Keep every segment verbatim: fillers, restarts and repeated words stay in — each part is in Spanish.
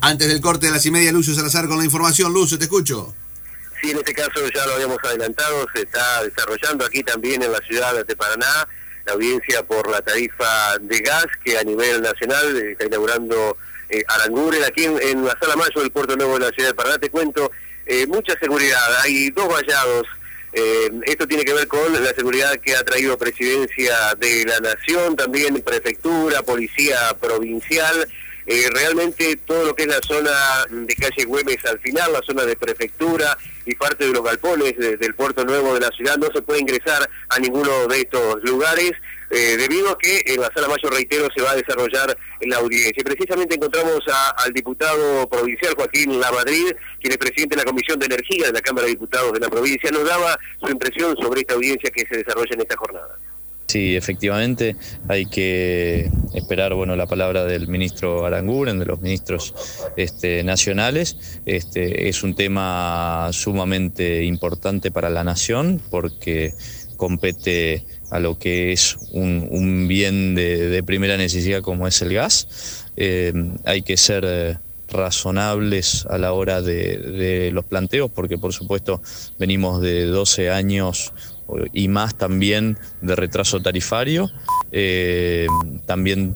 Antes del corte de las y media, Lucio Salazar con la información. Lucio, te escucho. Sí, en este caso ya lo habíamos adelantado, se está desarrollando aquí también en la ciudad de Paraná la audiencia por la tarifa de gas que a nivel nacional está inaugurando eh, Aranguren aquí en, en la Sala Mayo del Puerto Nuevo de la ciudad de Paraná. Te cuento, eh, mucha seguridad, hay dos vallados. Eh, esto tiene que ver con la seguridad que ha traído Presidencia de la Nación, también Prefectura, Policía Provincial. Eh, realmente todo lo que es la zona de calle Güemes al final, la zona de Prefectura y parte de los galpones de, del Puerto Nuevo de la ciudad, no se puede ingresar a ninguno de estos lugares, eh, debido a que en la Sala Mayo, reitero, se va a desarrollar la audiencia. Precisamente encontramos a, al diputado provincial Joaquín Lamadrid, quien es presidente de la Comisión de Energía de la Cámara de Diputados de la provincia. Nos daba su impresión sobre esta audiencia que se desarrolla en esta jornada. Sí, efectivamente hay que esperar, bueno, la palabra del ministro Aranguren, de los ministros este, nacionales. Este, es un tema sumamente importante para la nación porque compete a lo que es un, un bien de, de primera necesidad como es el gas. Eh, hay que ser eh, razonables a la hora de, de los planteos porque, por supuesto, venimos de doce años y más también de retraso tarifario. Eh, también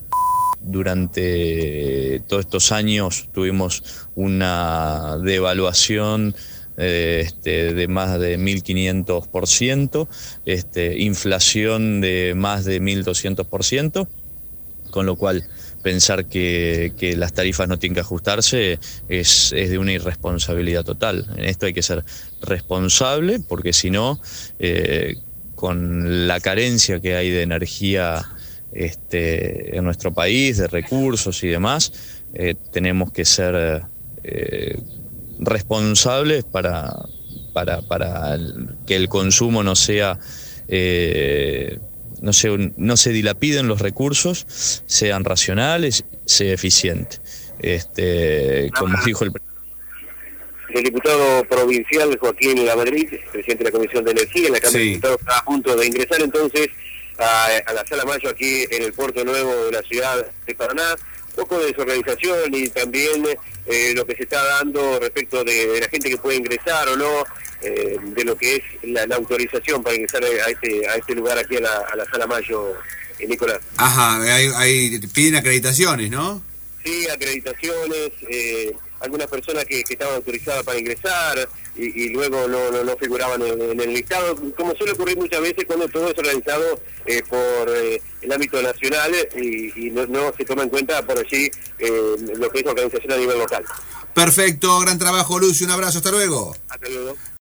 durante todos estos años tuvimos una devaluación eh, este, de más de mil quinientos por ciento, este, inflación de más de mil doscientos por ciento, con lo cual pensar que, que las tarifas no tienen que ajustarse es, es de una irresponsabilidad total. En esto hay que ser responsable porque si no, eh, con la carencia que hay de energía este, en nuestro país, de recursos y demás, eh, tenemos que ser eh, responsables para, para, para que el consumo no sea... Eh, No se, no se dilapiden los recursos, sean racionales, sea eficiente. Este, como dijo el El diputado provincial Joaquín Lamadrid, presidente de la Comisión de Energía, en la Cámara sí. de Diputados, está a punto de ingresar entonces a, a la Sala Mayo aquí en el Puerto Nuevo de la ciudad de Paraná. Un poco de desorganización y también eh, lo que se está dando respecto de, de la gente que puede ingresar o no, eh, de lo que es la, la autorización para ingresar a este a este lugar aquí a la, a la Sala Mayo, eh, Nicolás. Ajá, hay, hay, piden acreditaciones, ¿no? Sí, acreditaciones, eh, algunas personas que, que estaban autorizadas para ingresar y, y luego no, no, no figuraban en, en el listado, como suele ocurrir muchas veces cuando todo es organizado eh, por eh, el ámbito nacional y, y no, no se toma en cuenta por allí eh, lo que es organización a nivel local. Perfecto, gran trabajo, Lucio, un abrazo, hasta luego. Hasta luego.